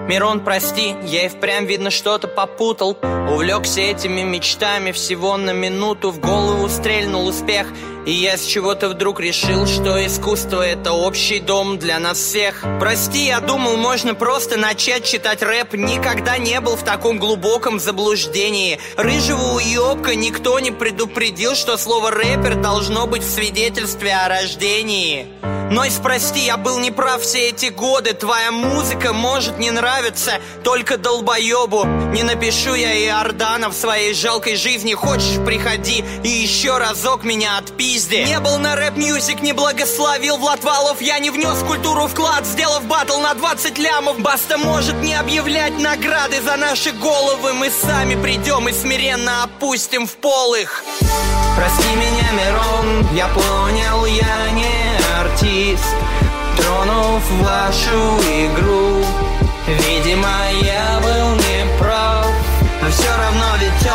Мирон, прости, я и впрямь, видно, что-то попутал. Увлекся этими мечтами всего на минуту. В голову стрельнул успех, и я с чего-то вдруг решил, что искусство — это общий дом для нас всех. Прости, я думал, можно просто начать читать рэп. Никогда не был в таком глубоком заблуждении. Рыжего уёбка никто не предупредил, что слово «рэпер» должно быть в свидетельстве о рождении. Нойз, прости, я был неправ все эти годы. Твоя музыка может не нравиться только долбоёбу. Не напишу я и Ордана в своей жалкой жизни. Хочешь, приходи и еще разок меня отпизди. Не был на рэп-мьюзик, не благословил Влад Валов. Я не внес в культуру вклад, сделав баттл на 20 лямов. Баста может не объявлять награды за наши головы. Мы сами придем и смиренно опустим в пол их. Прости меня, Мирон, я понял, я не артист, тронув вашу игру. Видимо, я был неправ, но все равно ведь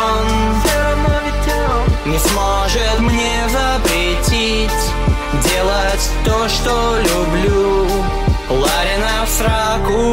он не сможет мне запретить делать то, что люблю. Ларина в сраку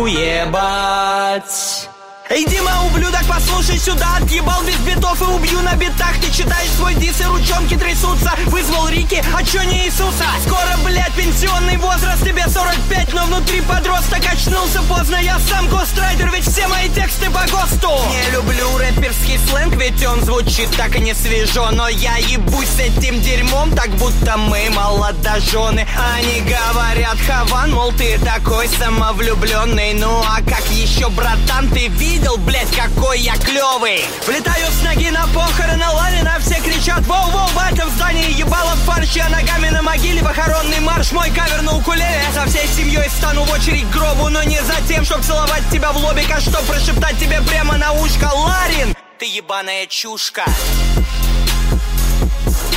ебать. Эй, Дима, ублюдок, послушай сюда. Отъебал без битов и убью на битах. Ты читаешь свой дис и ручонки трясутся. Вызвал Рики, а чё не Иисуса? Скоро, блядь, пенсионный возраст. Тебе 45, но внутри подросток. Очнулся поздно, я сам гострайдер. Ведь все мои тексты по ГОСТу. Не люблю рэперский сленг, ведь он звучит так и не свежо. Но я ебусь с этим дерьмом, так будто мы молодожены. Они говорят, Хаван, мол, ты такой самовлюбленный. Ну а как еще, братан, ты видишь? Видел, блять, какой я клевый. Влетаю с ноги на похороны Ларина. Все кричат: воу-воу, батя в здании. Ебало в фарш, я ногами на могиле. Похоронный марш, мой кавер на укулеле. Я со всей семьей стану в очередь к гробу. Но не за тем, чтоб целовать тебя в лобик, а чтоб прошептать тебе прямо на ушко: Ларин, ты ебаная чушка.